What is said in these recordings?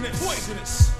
poisonous, poisonous.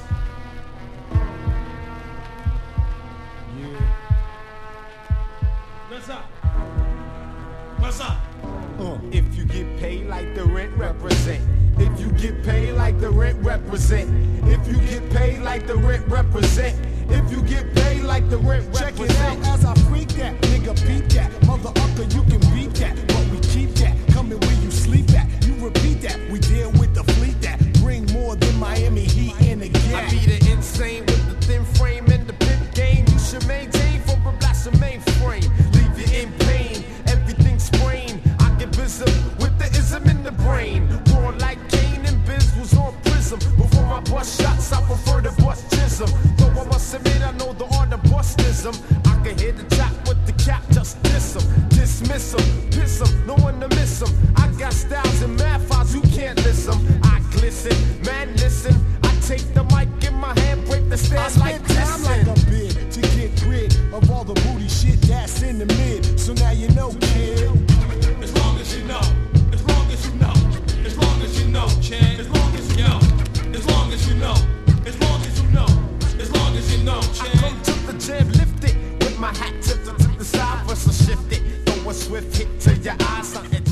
Yeah. What's up? What's up? If you get paid like the rent represent. If you get paid like the rent represent. If you get paid like the rent represent. If you get paid like the rent represent. Check it out as I freak that, nigga peep that. Mother ucker, you can beat that, but we keep that. Coming where you sleep at, you repeat that. We deal with the fleet that bring more than Miami Heat in the game. I be the insane with the thin frame and the pimp game. You should maintain for a blast mainframe. Leave you in pain, everything sprained. I get busy with the ism in the brain. Born like Kane and Biz was on prism. Before I bust shots, I prefer to bust chism. Though I must admit I know the art of bustism. I can hit the top with the cap, just diss him. Dismiss him, piss him, no one to miss him. I got styles and math files, you can't listen. I glisten, man listen. I take the mic in my hand, break the stand like this. I spend time like a bid to get rid of all the booty shit that's in the mid. So now you know, kid. As long as you know, as long as you know, as long as you know, Chan, as long as you know, as long as you know, as long as you know, as long as you know, Chan. I come to the jam, lift it with my hat tipped to the side, versus shift it. Throw a swift hit to your eyes, something